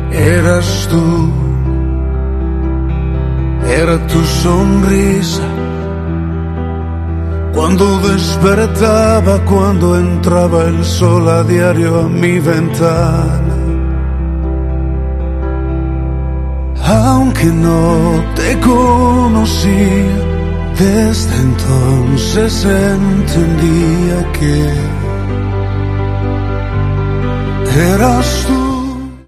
Eras tú, era tu sonrisa cuando despertaba, cuando entraba el sol a diario a mi ventana. Aunque no te conocía, desde entonces entendía que eras tú.